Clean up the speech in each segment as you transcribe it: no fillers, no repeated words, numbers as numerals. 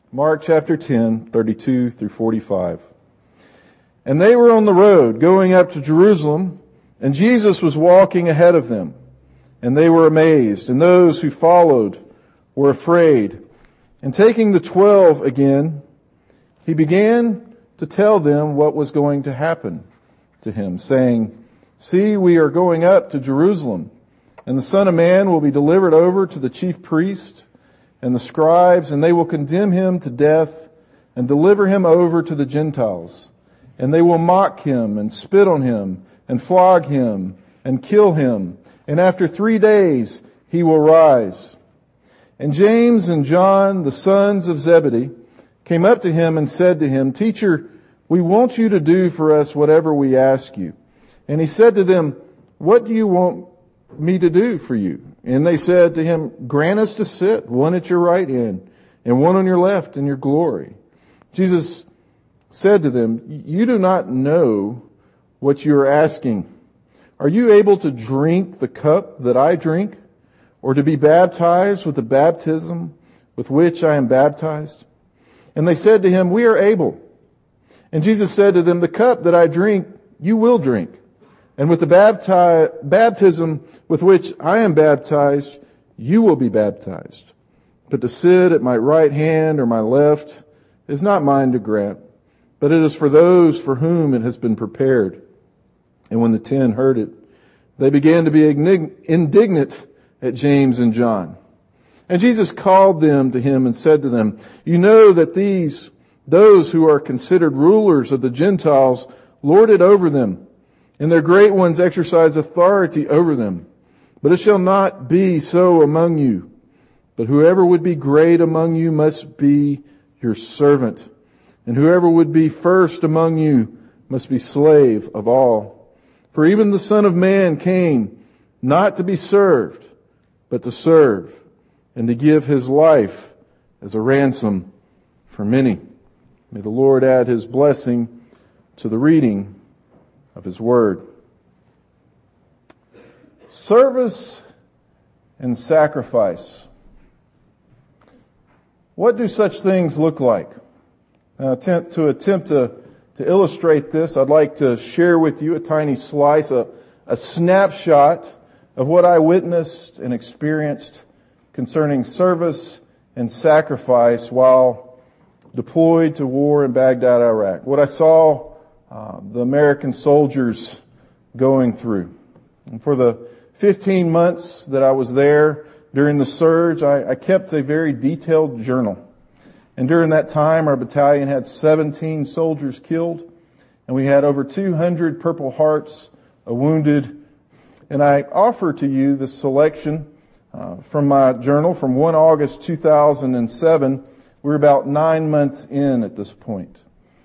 Mark chapter 10, 32 through 45. And they were on the road going up to Jerusalem, and Jesus was walking ahead of them. And they were amazed, and those who followed were afraid. And taking the 12 again, he began to tell them what was going to happen to him, saying, "See, we are going up to Jerusalem, and the Son of Man will be delivered over to the chief priests and the scribes, and they will condemn him to death and deliver him over to the Gentiles. And they will mock him and spit on him and flog him and kill him. And after 3 days he will rise." And James and John, the sons of Zebedee, came up to him and said to him, "Teacher, we want you to do for us whatever we ask you." And he said to them, "What do you want me to do for you?" And they said to him, "Grant us to sit, one at your right hand and one on your left in your glory." Jesus said to them, "You do not know what you are asking. Are you able to drink the cup that I drink, or to be baptized with the baptism with which I am baptized?" And they said to him, "We are able." And Jesus said to them, "The cup that I drink, you will drink. And with the baptism with which I am baptized, you will be baptized. But to sit at my right hand or my left is not mine to grant, but it is for those for whom it has been prepared." And when the 10 heard it, they began to be indignant at James and John. And Jesus called them to him and said to them, "You know that those who are considered rulers of the Gentiles lord it over them, and their great ones exercise authority over them. But it shall not be so among you. But whoever would be great among you must be your servant. And whoever would be first among you must be slave of all. For even the Son of Man came not to be served, but to serve, and to give his life as a ransom for many." May the Lord add his blessing to the reading of his word. Service and sacrifice. What do such things look like? To attempt to illustrate this, I'd like to share with you a tiny slice, a snapshot of what I witnessed and experienced concerning service and sacrifice while deployed to war in Baghdad, Iraq. What I saw the American soldiers going through. And for the 15 months that I was there during the surge, I kept a very detailed journal. And during that time, our battalion had 17 soldiers killed, and we had over 200 Purple Hearts wounded. And I offer to you this selection from my journal from 1 August 2007. We're about 9 months in at this point.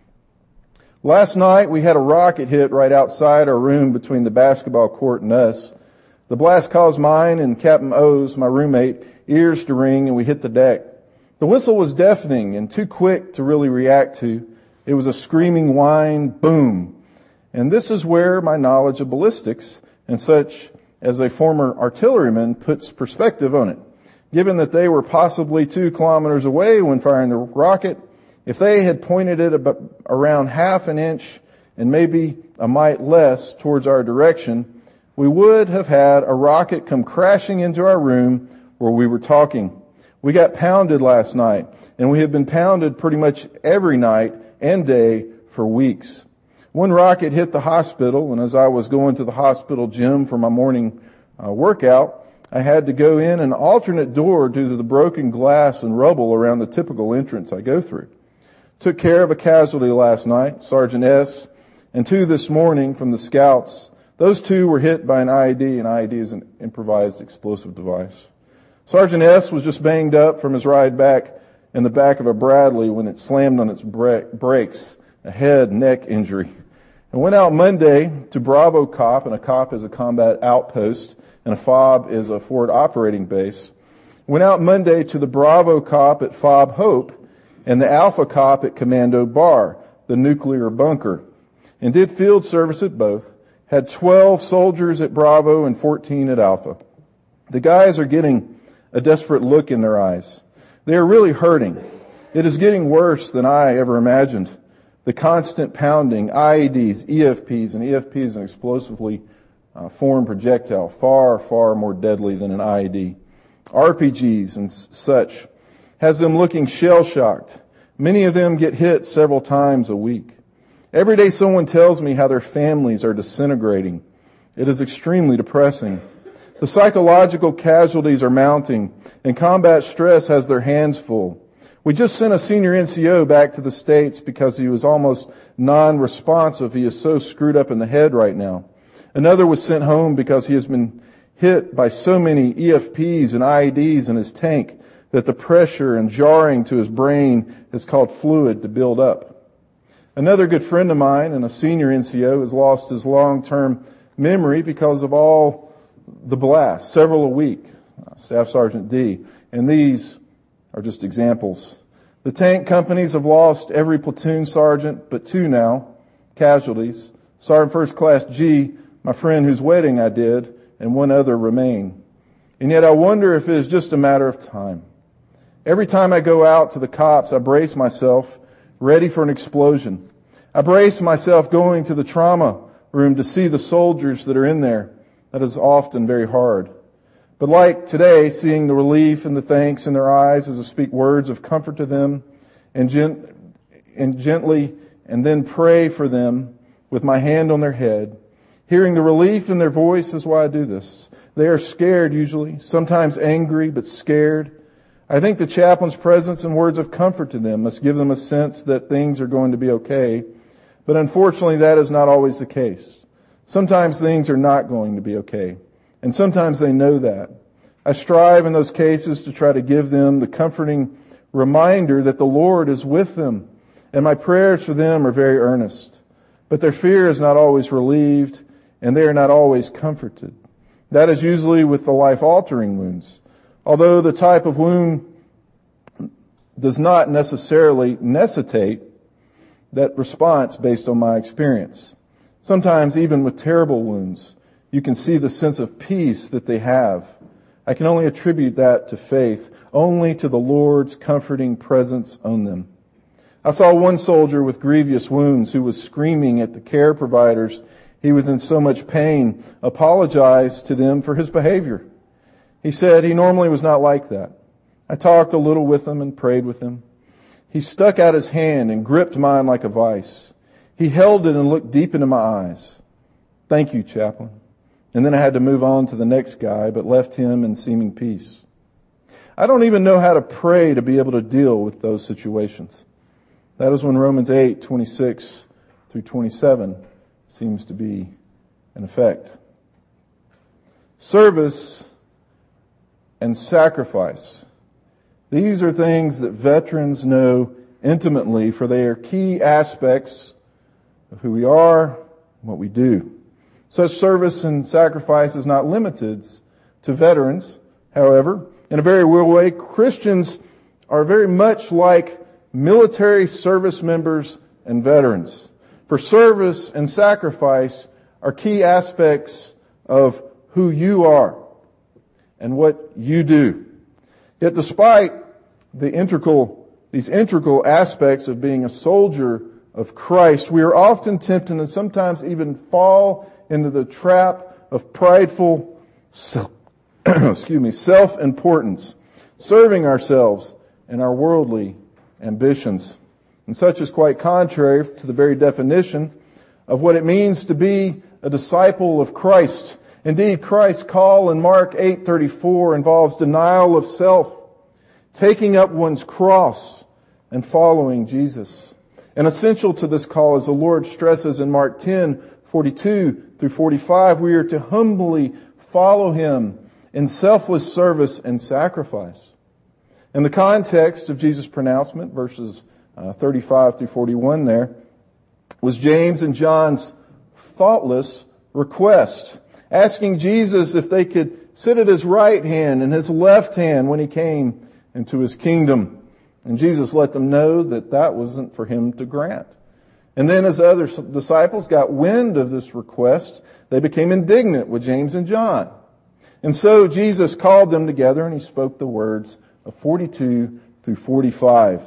Last night, we had a rocket hit right outside our room between the basketball court and us. The blast caused mine and Captain O's, my roommate, ears to ring, and we hit the deck. The whistle was deafening and too quick to really react to. It was a screaming whine, boom. And this is where my knowledge of ballistics and such as a former artilleryman puts perspective on it. Given that they were possibly 2 kilometers away when firing the rocket, if they had pointed it about around half an inch and maybe a mite less towards our direction, we would have had a rocket come crashing into our room where we were talking. We got pounded last night, and we have been pounded pretty much every night and day for weeks. One rocket hit the hospital, and as I was going to the hospital gym for my morning workout, I had to go in an alternate door due to the broken glass and rubble around the typical entrance I go through. Took care of a casualty last night, Sergeant S., and 2 this morning from the scouts. Those 2 were hit by an IED, and IED is an improvised explosive device. Sergeant S. was just banged up from his ride back in the back of a Bradley when it slammed on its brakes, a head, neck injury. And went out Monday to Bravo COP, and a COP is a combat outpost, and a FOB is a forward operating base. Went out Monday to the Bravo COP at FOB Hope, and the Alpha COP at Commando Bar, the nuclear bunker, and did field service at both. Had 12 soldiers at Bravo and 14 at Alpha. The guys are getting a desperate look in their eyes. They are really hurting. It is getting worse than I ever imagined. The constant pounding, IEDs, EFPs, and EFP is an explosively formed projectile, far, far more deadly than an IED. RPGs and such has them looking shell-shocked. Many of them get hit several times a week. Every day someone tells me how their families are disintegrating. It is extremely depressing. The psychological casualties are mounting, and combat stress has their hands full. We just sent a senior NCO back to the States because he was almost non-responsive. He is so screwed up in the head right now. Another was sent home because he has been hit by so many EFPs and IEDs in his tank that the pressure and jarring to his brain has caused fluid to build up. Another good friend of mine and a senior NCO has lost his long-term memory because of all the blasts, several a week, Staff Sergeant D. And these are just examples. The tank companies have lost every platoon sergeant but 2 now, casualties. Sergeant First Class G, my friend whose wedding I did, and 1 other remain. And yet I wonder if it is just a matter of time. Every time I go out to the cops, I brace myself, ready for an explosion. I brace myself going to the trauma room to see the soldiers that are in there. That is often very hard. But like today, seeing the relief and the thanks in their eyes as I speak words of comfort to them and gently and then pray for them with my hand on their head, hearing the relief in their voice is why I do this. They are scared usually, sometimes angry, but scared. I think the chaplain's presence and words of comfort to them must give them a sense that things are going to be okay. But unfortunately, that is not always the case. Sometimes things are not going to be okay. And sometimes they know that. I strive in those cases to try to give them the comforting reminder that the Lord is with them. And my prayers for them are very earnest. But their fear is not always relieved, and they are not always comforted. That is usually with the life-altering wounds. Although the type of wound does not necessarily necessitate that response based on my experience. Sometimes even with terrible wounds, you can see the sense of peace that they have. I can only attribute that to faith, only to the Lord's comforting presence on them. I saw one soldier with grievous wounds who was screaming at the care providers. He was in so much pain, apologized to them for his behavior. He said he normally was not like that. I talked a little with him and prayed with him. He stuck out his hand and gripped mine like a vice. He held it and looked deep into my eyes. Thank you, chaplain. And then I had to move on to the next guy, but left him in seeming peace. I don't even know how to pray to be able to deal with those situations. That is when Romans 8:26 through 27 seems to be in effect. Service and sacrifice. These are things that veterans know intimately, for they are key aspects of who we are and what we do. Such service and sacrifice is not limited to veterans. However, in a very real way, Christians are very much like military service members and veterans. For service and sacrifice are key aspects of who you are and what you do. Yet despite these integral aspects of being a soldier of Christ, we are often tempted and sometimes even fall into the trap of prideful self-importance, serving ourselves and our worldly ambitions. And such is quite contrary to the very definition of what it means to be a disciple of Christ. Indeed, Christ's call in Mark 8:34 involves denial of self, taking up one's cross, and following Jesus. And essential to this call, as the Lord stresses in Mark 10:42 through 45, we are to humbly follow Him in selfless service and sacrifice. In the context of Jesus' pronouncement, verses 35 through 41 there, was James and John's thoughtless request, asking Jesus if they could sit at His right hand and His left hand when He came into His kingdom. And Jesus let them know that that wasn't for Him to grant. And then as the other disciples got wind of this request, they became indignant with James and John. And so Jesus called them together and He spoke the words of 42 through 45.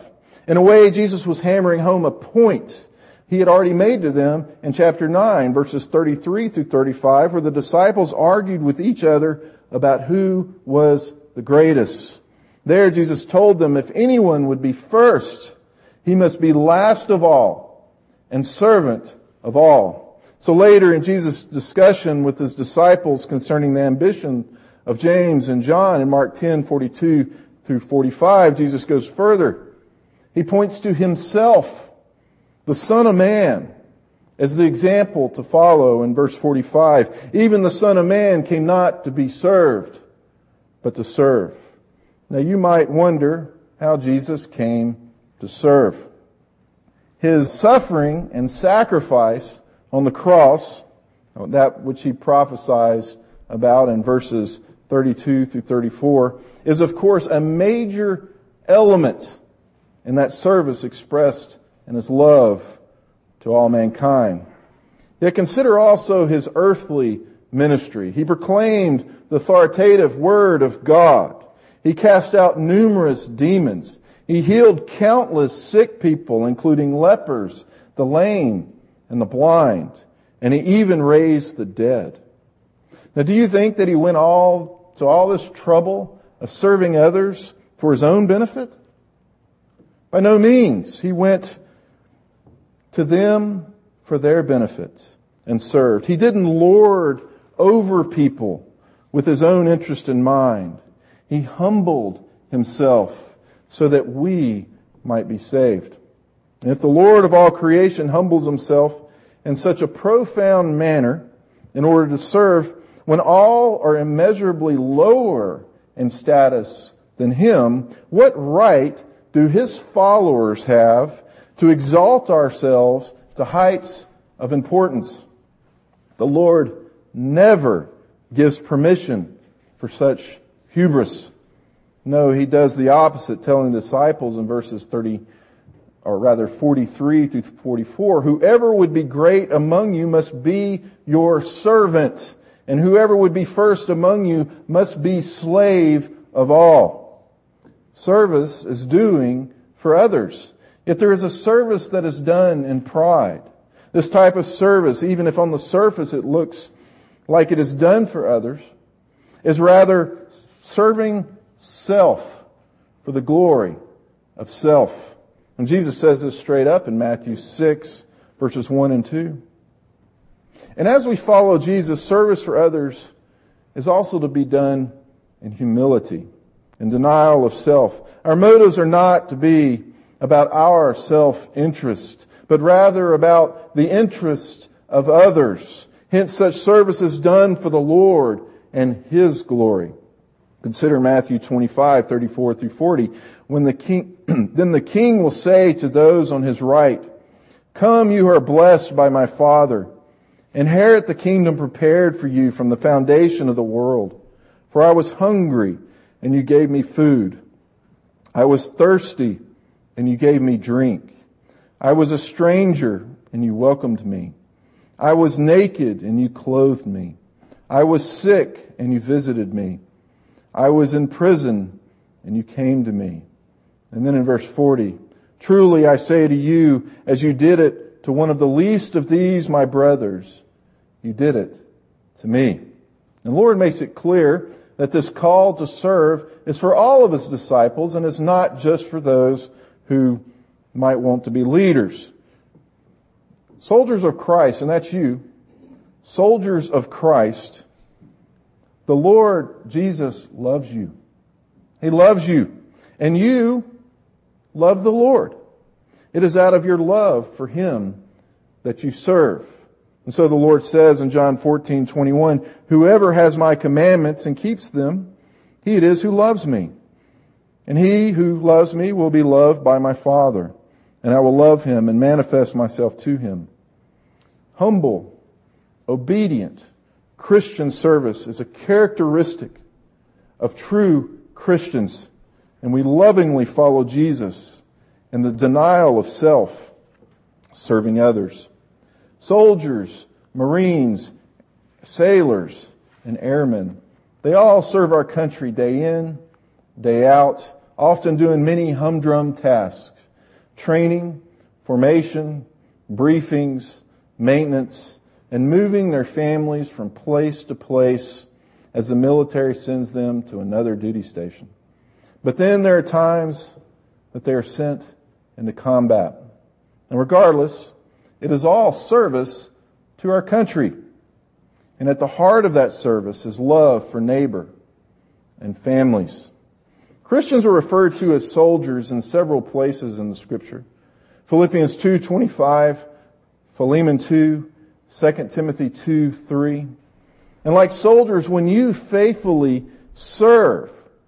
In a way, Jesus was hammering home a point he had already made to them in chapter 9, verses 33 through 35, where the disciples argued with each other about who was the greatest. There, Jesus told them if anyone would be first, he must be last of all and servant of all. So later in Jesus' discussion with his disciples concerning the ambition of James and John in Mark 10:42 through 45, Jesus goes further. He points to himself, the Son of Man, as the example to follow in verse 45. Even the Son of Man came not to be served, but to serve. Now you might wonder how Jesus came to serve. His suffering and sacrifice on the cross, that which he prophesies about in verses 32 through 34, is of course a major element in that service expressed in his love to all mankind. Yet consider also his earthly ministry. He proclaimed the authoritative word of God. He cast out numerous demons. He healed countless sick people, including lepers, the lame, and the blind. And he even raised the dead. Now, do you think that he went to all this trouble of serving others for his own benefit? By no means. He went to them for their benefit and served. He didn't lord over people with his own interest in mind. He humbled himself so that we might be saved. And if the Lord of all creation humbles himself in such a profound manner in order to serve when all are immeasurably lower in status than him, what right do his followers have to exalt ourselves to heights of importance? The Lord never gives permission for such hubris. No, he does the opposite, telling the disciples in verses 43 through 44, whoever would be great among you must be your servant, and whoever would be first among you must be slave of all. Service is doing for others. Yet there is a service that is done in pride. This type of service, even if on the surface it looks like it is done for others, is rather serving self for the glory of self. And Jesus says this straight up in Matthew 6, verses 1 and 2. And as we follow Jesus, service for others is also to be done in humility, in denial of self. Our motives are not to be about our self-interest, but rather about the interest of others. Hence, such service is done for the Lord and His glory. Consider Matthew 25, 34 through 40. When the king, then the king will say to those on his right, "Come, you who are blessed by my Father. Inherit the kingdom prepared for you from the foundation of the world. For I was hungry, and you gave me food. I was thirsty, and you gave me drink. I was a stranger, and you welcomed me. I was naked, and you clothed me. I was sick, and you visited me. I was in prison, and you came to me." And then in verse 40, "Truly I say to you, as you did it to one of the least of these my brothers, you did it to me." And the Lord makes it clear that this call to serve is for all of His disciples and is not just for those who might want to be leaders. Soldiers of Christ, and that's you, soldiers of Christ, the Lord Jesus loves you. He loves you. And you love the Lord. It is out of your love for Him that you serve. And so the Lord says in John 14:21, "Whoever has my commandments and keeps them, he it is who loves me. And he who loves me will be loved by my Father. And I will love him and manifest myself to him." Humble, obedient, Christian service is a characteristic of true Christians, and we lovingly follow Jesus in the denial of self, serving others. Soldiers, Marines, sailors, and airmen, they all serve our country day in, day out, often doing many humdrum tasks. training, formation, briefings, maintenance, and moving their families from place to place as the military sends them to another duty station. But then there are times that they are sent into combat. And regardless, it is all service to our country. And at the heart of that service is love for neighbor and families. Christians are referred to as soldiers in several places in the Scripture. Philippians 2:25, Philemon 2, 2 Timothy 2:3. And like soldiers, when you faithfully serve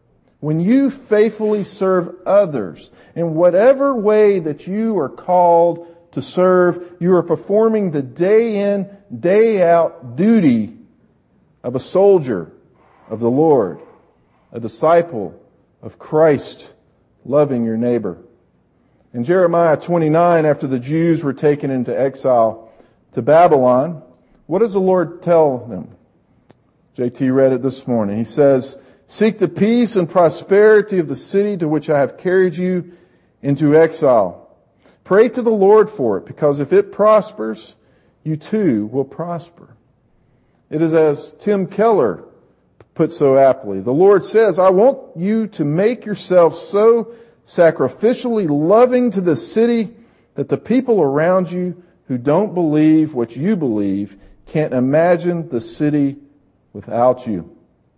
others in whatever way that you are called to serve, you are performing the day in, day out duty of a soldier of the Lord, a disciple of Christ, loving your neighbor. In Jeremiah 29, after the Jews were taken into exile to Babylon, what does the Lord tell them? JT read it this morning. He says, "Seek the peace and prosperity of the city to which I have carried you into exile. Pray to the Lord for it, because if it prospers, you too will prosper." It is as Tim Keller put so aptly. The Lord says, "I want you to make yourself so sacrificially loving to the city that the people around you who don't believe what you believe can't imagine the city without you."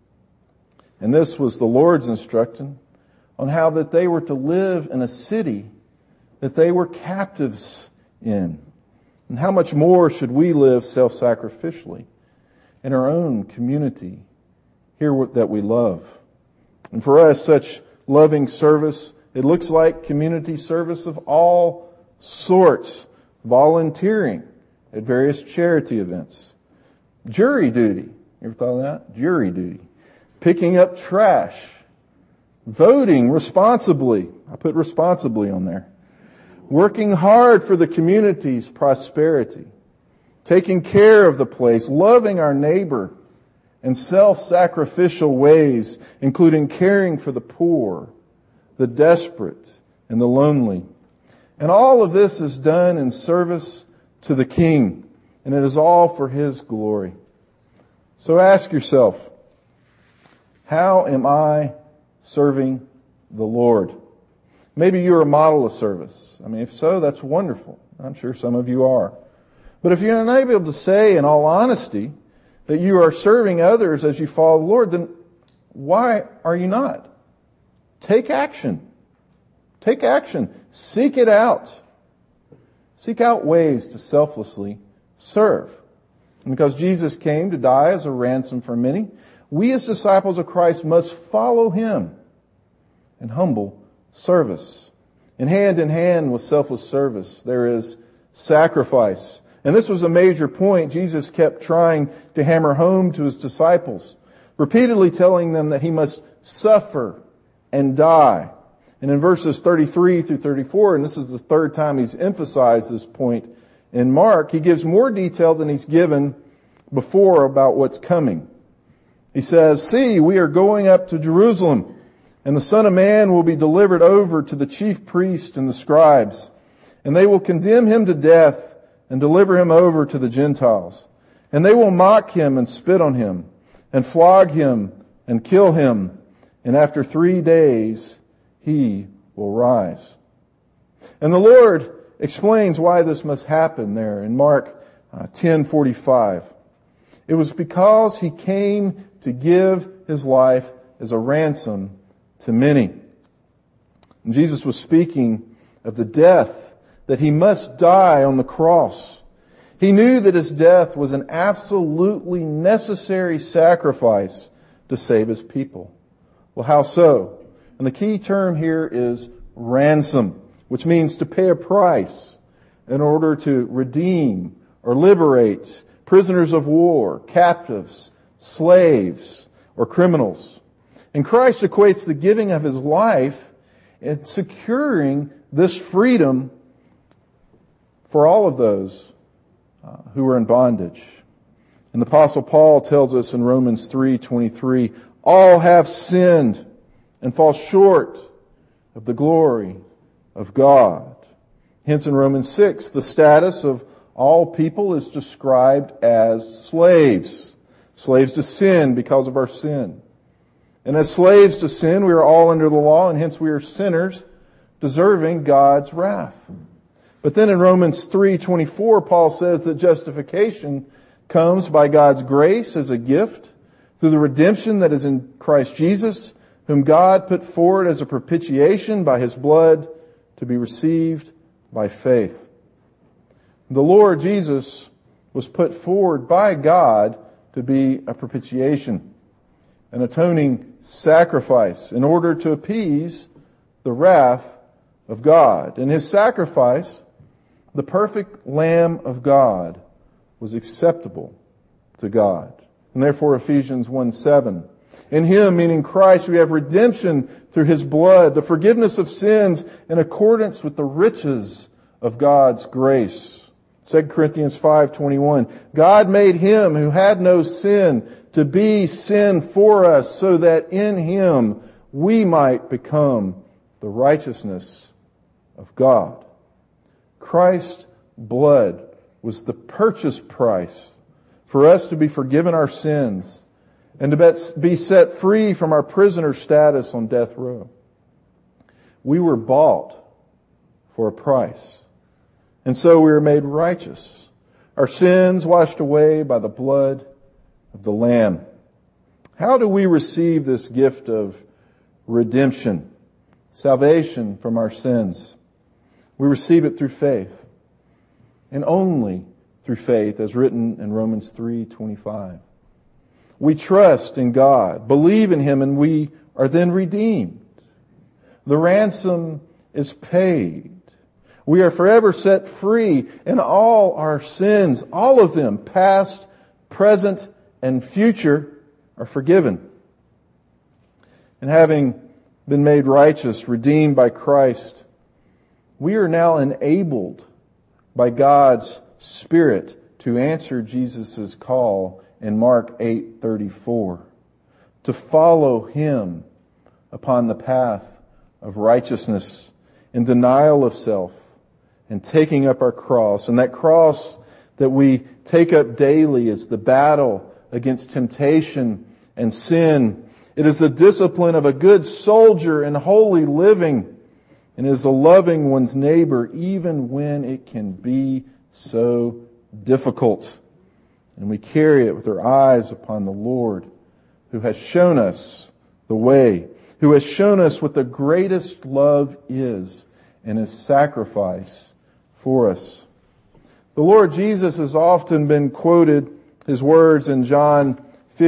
And this was the Lord's instruction on how that they were to live in a city that they were captives in. And how much more should we live self-sacrificially in our own community here that we love? And for us, such loving service, it looks like community service of all sorts, volunteering at various charity events, jury duty. You ever thought of that? Jury duty. Picking up trash. Voting responsibly. I put responsibly on there. Working hard for the community's prosperity. Taking care of the place. Loving our neighbor in self-sacrificial ways, including caring for the poor, the desperate, and the lonely. And all of this is done in service to the King, and it is all for His glory. So ask yourself, how am I serving the Lord? Maybe you're a model of service. I mean, if so, that's wonderful. I'm sure some of you are. But if you're not able to say in all honesty that you are serving others as you follow the Lord, then why are you not? Take action. Take action. Seek it out. Seek out ways to selflessly serve. And because Jesus came to die as a ransom for many, we as disciples of Christ must follow Him in humble service. And hand with selfless service, there is sacrifice. And this was a major point Jesus kept trying to hammer home to His disciples, repeatedly telling them that He must suffer and die. And in verses 33 through 34, and this is the third time He's emphasized this point in Mark, He gives more detail than He's given before about what's coming. He says, "See, we are going up to Jerusalem, and the Son of Man will be delivered over to the chief priests and the scribes, and they will condemn Him to death and deliver Him over to the Gentiles. And they will mock Him and spit on Him, and flog Him and kill Him, and after 3 days He will rise." And the Lord explains why this must happen there in Mark 10:45. It was because He came to give His life as a ransom to many. And Jesus was speaking of the death that He must die on the cross. He knew that His death was an absolutely necessary sacrifice to save His people. Well, how so? And the key term here is ransom, which means to pay a price in order to redeem or liberate prisoners of war, captives, slaves, or criminals. And Christ equates the giving of His life and securing this freedom for all of those who are in bondage. And the Apostle Paul tells us in Romans 3:23, "All have sinned and fall short of the glory of God." Hence in Romans 6, the status of all people is described as slaves. Slaves to sin because of our sin. And as slaves to sin, we are all under the law, and hence we are sinners, deserving God's wrath. But then in Romans 3:24, Paul says that justification comes by God's grace as a gift through the redemption that is in Christ Jesus, whom God put forward as a propitiation by His blood to be received by faith. The Lord Jesus was put forward by God to be a propitiation, an atoning sacrifice in order to appease the wrath of God. And His sacrifice, the perfect Lamb of God, was acceptable to God. And therefore Ephesians 1:7. In Him, meaning Christ, we have redemption through His blood, the forgiveness of sins in accordance with the riches of God's grace. 2 Corinthians 5:21. God made Him who had no sin to be sin for us, so that in Him we might become the righteousness of God. Christ's blood was the purchase price for us to be forgiven our sins and to be set free from our prisoner status on death row. We were bought for a price, and so we were made righteous, our sins washed away by the blood of the Lamb. How do we receive this gift of redemption, salvation from our sins? We receive it through faith, and only through faith, as written in Romans 3:25. We trust in God, believe in Him, and we are then redeemed. The ransom is paid. We are forever set free, and all our sins, all of them, past, present, and future, are forgiven. And having been made righteous, redeemed by Christ, we are now enabled by God's Spirit to answer Jesus' call in Mark 8:34, to follow Him upon the path of righteousness in denial of self and taking up our cross. And that cross that we take up daily is the battle against temptation and sin. It is the discipline of a good soldier in holy living, and it is a loving one's neighbor even when it can be so difficult. And we carry it with our eyes upon the Lord, who has shown us the way, who has shown us what the greatest love is in His sacrifice for us. The Lord Jesus has often been quoted, His words in John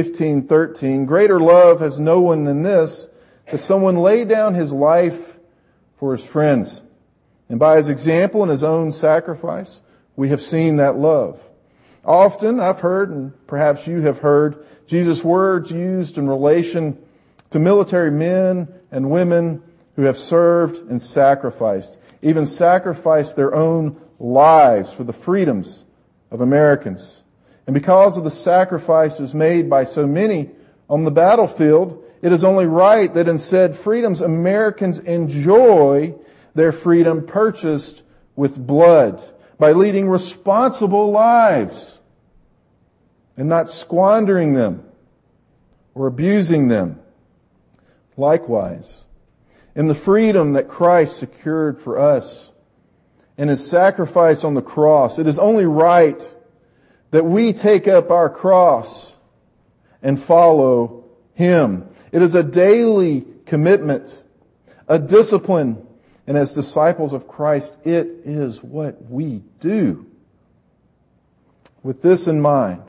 15:13, "Greater love has no one than this, that someone lay down his life for his friends." And by His example and His own sacrifice, we have seen that love. Often I've heard, and perhaps you have heard, Jesus' words used in relation to military men and women who have served and sacrificed, even sacrificed their own lives for the freedoms of Americans. And because of the sacrifices made by so many on the battlefield, it is only right that in said freedoms, Americans enjoy their freedom purchased with blood, by leading responsible lives and not squandering them or abusing them. Likewise, in the freedom that Christ secured for us in His sacrifice on the cross, it is only right that we take up our cross and follow Him. It is a daily commitment, a discipline, and as disciples of Christ, it is what we do. With this in mind,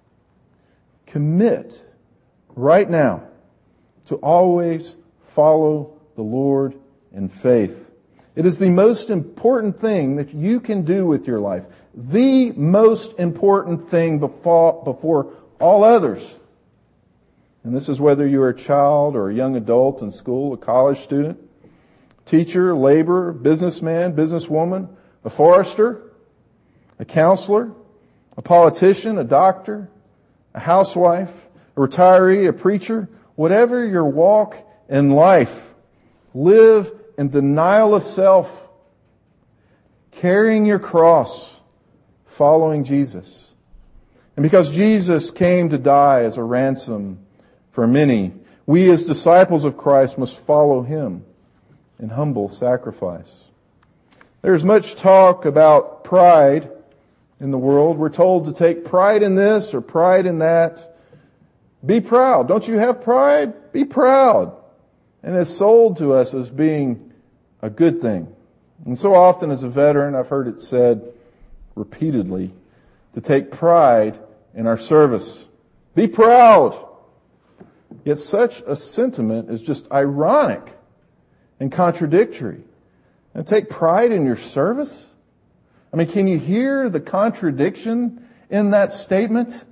commit right now to always follow the Lord in faith. It is the most important thing that you can do with your life. The most important thing before all others. And this is whether you're a child or a young adult in school, a college student, teacher, laborer, businessman, businesswoman, a forester, a counselor, a politician, a doctor, a housewife, a retiree, a preacher. Whatever your walk in life, live in denial of self. carrying your cross, following Jesus. And because Jesus came to die as a ransom for many, we as disciples of Christ must follow Him in humble sacrifice. There's much talk about pride in the world. We're told to take pride in this or pride in that. Be proud. Don't you have pride? Be proud. And it's sold to us as being a good thing. And so often as a veteran, I've heard it said repeatedly to take pride in our service. Be proud. Yet such a sentiment is just ironic and contradictory. And take pride in your service? I mean, can you hear the contradiction in that statement?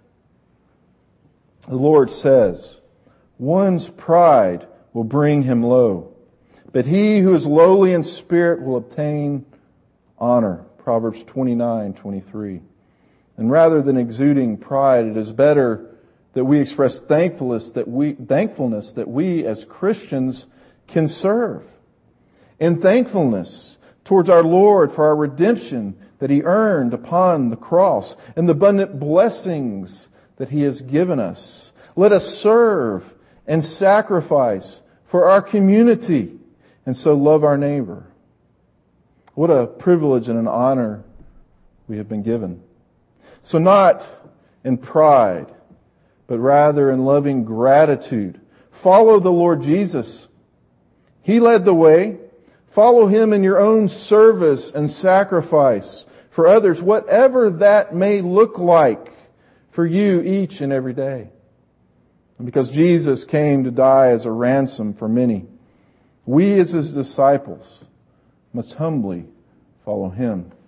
The Lord says, one's pride will bring him low, but he who is lowly in spirit will obtain honor. Proverbs 29:23. And rather than exuding pride, it is better that we express thankfulness that we as Christians can serve. And thankfulness towards our Lord for our redemption that He earned upon the cross and the abundant blessings that He has given us. Let us serve and sacrifice for our community and so love our neighbor. What a privilege and an honor we have been given. So not in pride, but rather in loving gratitude. Follow the Lord Jesus. He led the way. Follow Him in your own service and sacrifice for others, whatever that may look like for you each and every day. And because Jesus came to die as a ransom for many, we as His disciples must humbly follow Him.